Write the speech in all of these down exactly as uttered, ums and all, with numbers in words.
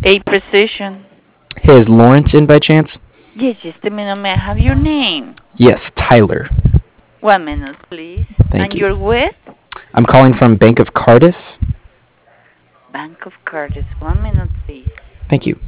A precision. Hey, is Lawrence in by chance? Yes, just a minute. May I have your name? Yes, Tyler. One minute, please. Thank And you. you're with I'm calling from Bank of Cardiff. Bank of Cardiff. One minute, please. Thank you.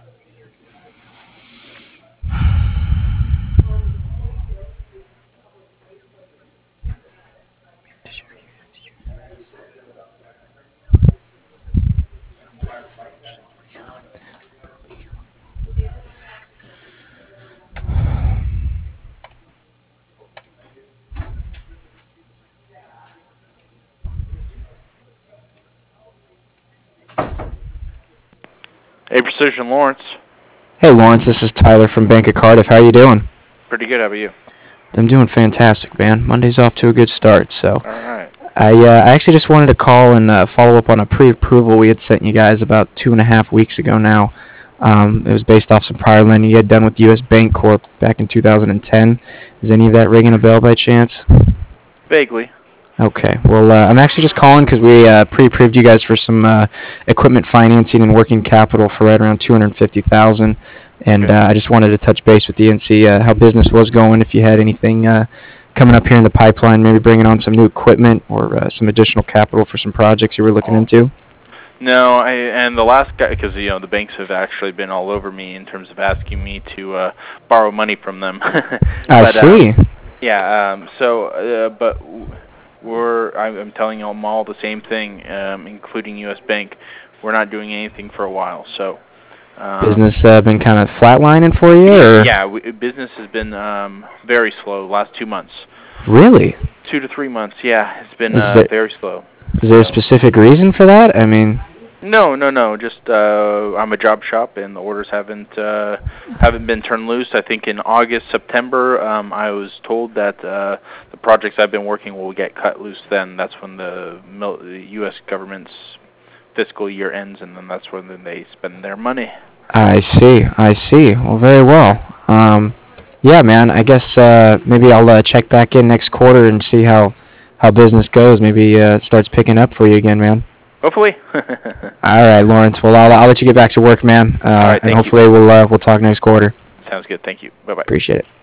A Precision Lawrence. Hey, Lawrence, this is Tyler from Bank of Cardiff. How you doing? Pretty good. How about you? I'm doing fantastic, man. Monday's off to a good start, so All right. I uh, I actually just wanted to call and uh, follow up on a pre-approval we had sent you guys about two and a half weeks ago now. Um, it was based off some prior lending you had done with U S Bank Corp back in two thousand ten. Is any of that ringing a bell by chance? Vaguely. Okay. Well, uh, I'm actually just calling because we uh, pre-approved you guys for some uh, equipment financing and working capital for right around two hundred fifty thousand dollars. And Okay. uh, I just wanted to touch base with you and see uh, how business was going, if you had anything uh, coming up here in the pipeline, maybe bringing on some new equipment or uh, some additional capital for some projects you were looking Oh. into. No, I, and the last guy, because you know the banks have actually been all over me in terms of asking me to uh, borrow money from them. I But, see. Um, yeah. Um, so, uh, but we're I'm I'm telling them all the same thing, um, including U S Bank. We're not doing anything for a while. So. Um, Business uh, been kind of flatlining for you, or? Yeah, we, business has been um, very slow the last two months. Really? Two to three months, yeah. It's been Is uh, there- very slow. Is there a specific reason for that? I mean, No, no, no. Just uh, I'm a job shop, and the orders haven't uh, haven't been turned loose. I think in August, September, um, I was told that uh, the projects I've been working will get cut loose. Then that's when the, mil- the U S government's fiscal year ends, and then that's when then they spend their money. I see. I see. Well, very well. Um, yeah, man. I guess uh, maybe I'll uh, check back in next quarter and see how how business goes. Maybe uh, it starts picking up for you again, man. Hopefully. All right, Lawrence. Well, I'll, I'll let you get back to work, man. Uh, All right, and thank you. hopefully we'll uh, we'll talk next quarter. Sounds good. Thank you. Bye bye. Appreciate it.